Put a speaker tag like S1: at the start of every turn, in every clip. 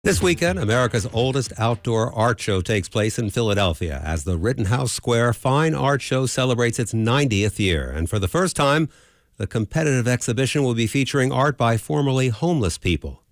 S1: This weekend, America's oldest outdoor art show takes place in Philadelphia as the Rittenhouse Square Fine Art Show celebrates its 90th year. And for the first time, the competitive exhibition will be featuring art by formerly homeless people.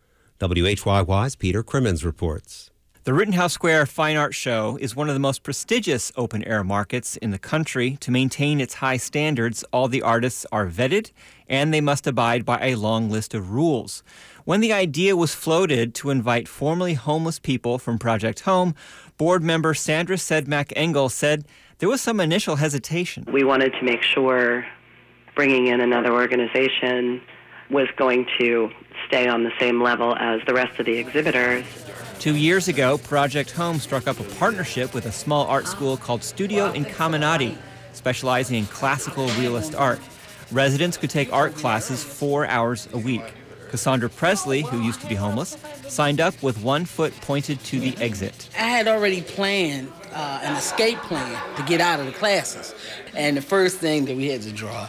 S1: WHYY's Peter Crimmins reports.
S2: The Rittenhouse Square Fine Art Show is one of the most prestigious open-air markets in the country. To maintain its high standards, all the artists are vetted, and they must abide by a long list of rules. When the idea was floated to invite formerly homeless people from Project Home, board member Sandra Sedmak-Engel said there was some initial hesitation.
S3: We wanted to make sure bringing in another organization was going to stay on the same level as the rest of the exhibitors.
S2: 2 years ago, Project Home struck up a partnership with a small art school called Studio Incaminati, specializing in classical realist art. Residents could take art classes 4 hours a week. Cassandra Presley, who used to be homeless, signed up with 1 foot pointed to the exit.
S4: I had already planned an escape plan to get out of the classes. And the first thing that we had to draw,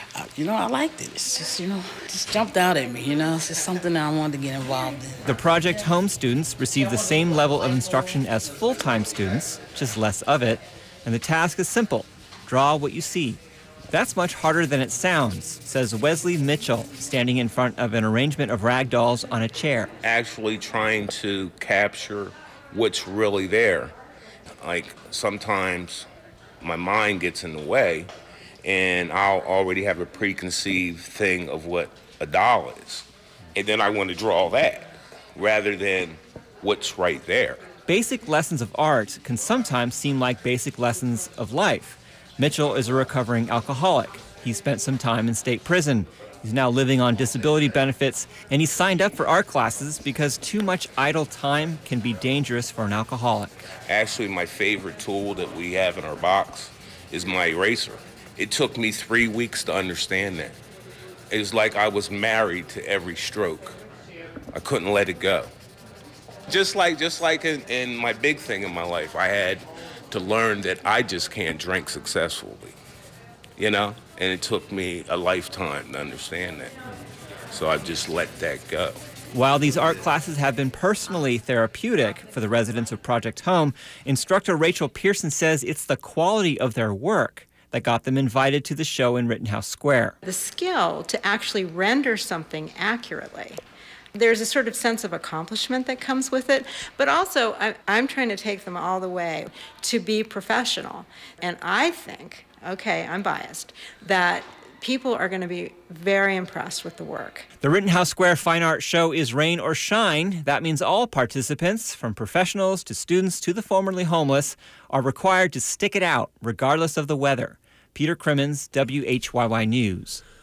S4: I liked it. It's just, just jumped out at me, It's just something that I wanted to get involved in.
S2: The Project Home students receive the same level of instruction as full-time students, just less of it. And the task is simple. Draw what you see. That's much harder than it sounds, says Wesley Mitchell, standing in front of an arrangement of rag dolls on a chair.
S5: Actually trying to capture what's really there. Like, sometimes my mind gets in the way, and I'll already have a preconceived thing of what a doll is. And then I want to draw that, rather than what's right there.
S2: Basic lessons of art can sometimes seem like basic lessons of life. Mitchell is a recovering alcoholic. He spent some time in state prison. He's now living on disability benefits, and he signed up for art classes because too much idle time can be dangerous for an alcoholic.
S5: Actually, my favorite tool that we have in our box is my eraser. It took me 3 weeks to understand that. It was like I was married to every stroke. I couldn't let it go. Just like in my big thing in my life, I had to learn that I just can't drink successfully, And it took me a lifetime to understand that. So I've just let that go.
S2: While these art classes have been personally therapeutic for the residents of Project Home, instructor Rachel Pearson says it's the quality of their work that got them invited to the show in Rittenhouse Square.
S6: The skill to actually render something accurately. There's a sort of sense of accomplishment that comes with it, but also I'm trying to take them all the way to be professional. And I think, I'm biased, that people are going to be very impressed with the work.
S2: The Rittenhouse Square Fine Art Show is rain or shine. That means all participants, from professionals to students to the formerly homeless, are required to stick it out regardless of the weather. Peter Crimmins, WHYY News.